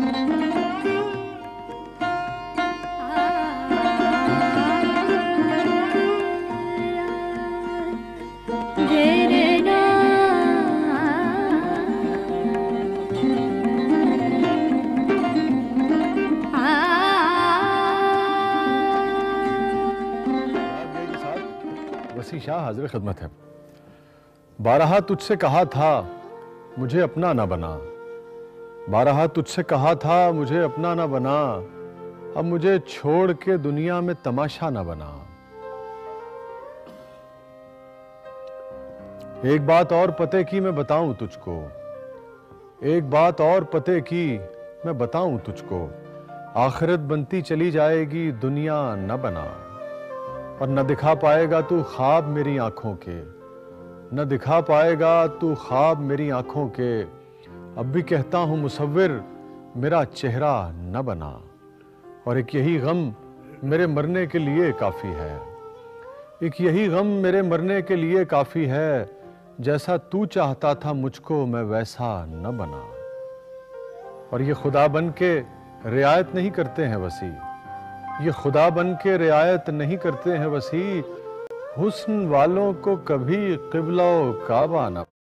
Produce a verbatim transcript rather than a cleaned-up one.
वसी शाह हाजिर खिदमत है। बारहा तुझसे कहा था मुझे अपना ना बना, बारहा तुझसे कहा था मुझे अपना ना बना, अब मुझे छोड़ के दुनिया में तमाशा ना बना। एक बात और पते की मैं बताऊं तुझको, एक बात और पते की मैं बताऊं तुझको, आखिरत बनती चली जाएगी दुनिया न बना, और न दिखा पाएगा तू ख्वाब मेरी आंखों के, न दिखा पाएगा तू ख्वाब मेरी आंखों के। अब भी कहता हूं मुसव्विर मेरा चेहरा न बना, और एक यही गम मेरे मरने के लिए काफी है, एक यही गम मेरे मरने के लिए काफी है, जैसा तू चाहता था मुझको मैं वैसा न बना। और ये खुदा बन के रियायत नहीं करते हैं वसी, ये खुदा बन के रियायत नहीं करते हैं वसी, हुस्न वालों को कभी क़िबला काबा न